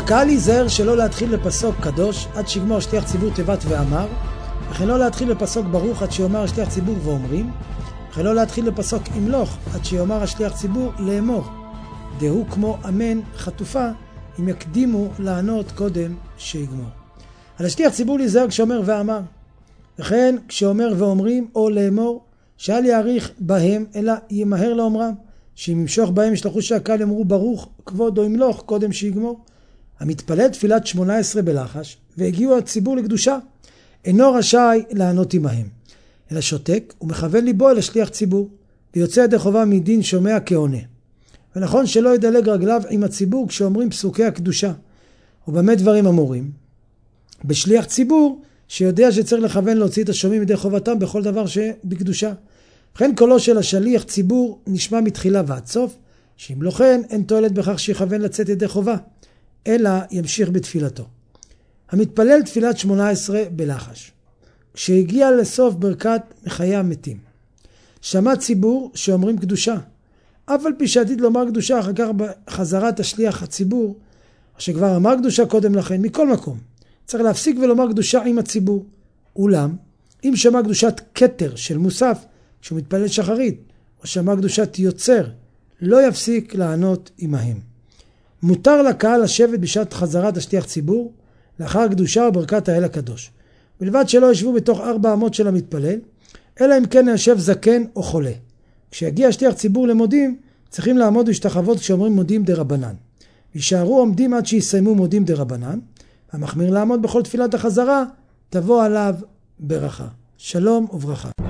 הקהל ייזהר שלא להתחיל לפסוק קדוש עד שיגמור שליח ציבור תיבת ואמר, וכן לא להתחיל לפסוק ברוך עד שיאמר השליח ציבור ואומרים, וכן לא להתחיל לפסוק ימלוך עד שיאמר השליח ציבור לאמור. דהו כמו אמן חטופה אם יקדימו לענות קודם שיגמור. על השליח ציבור להיזהר כשאומר ואמר, וכן כשאומר ואומרים או לאמור, שאל יעריך בהם אלא ימהר לאומרם, שאם ימשוך בהם ישלחו שהקהל יאמרו ברוך כבוד או ימלוך קודם שיגמור. המתפלל תפילת 18 בלחש והגיעו הציבור לקדושה, אינו רשאי לענות עמהם, אלא שותק ומכוון ליבו אל השליח ציבור, ויוצא ידי חובה מדין שומע כעונה. ונכון שלא ידלג רגליו עם הציבור כשאומרים פסוקי הקדושה. ובמה דברים אמורים? בשליח ציבור שיודע שצריך לכוון להוציא את השומעים ידי חובתם בכל דבר שבקדושה. וכן קולו של השליח ציבור נשמע מתחילה ועד סוף, שאם לא כן אין תועלת בכך שיכוון לצאת ידי חובה, אלא ימשיך בתפילתו. המתפלל תפילת 18 בלחש. כשהגיע לסוף ברכת מחיי המתים, שמע ציבור שאומרים קדושה, אף על פי שעתיד לומר קדושה אחר כך בחזרת השליח הציבור, שכבר אמר קדושה קודם לכן, מכל מקום, צריך להפסיק ולומר קדושה עם הציבור. אולם, אם שמע קדושת כתר של מוסף, כשהוא מתפלל שחרית, או שמע קדושת יוצר, לא יפסיק לענות עמהם. מותר לקהל לשבת בשעת חזרת השליח ציבור, לאחר קדושה וברכת האל הקדוש. בלבד שלא ישבו בתוך 4 אמות של המתפלל, אלא אם כן ישב זקן או חולה. כשיגיע השליח ציבור למודים, צריכים לעמוד ולהשתחוות כשאומרים מודים דרבנן. יישארו עומדים עד שיסיימו מודים דרבנן, המחמיר לעמוד בכל תפילת החזרה, תבוא עליו ברכה. שלום וברכה.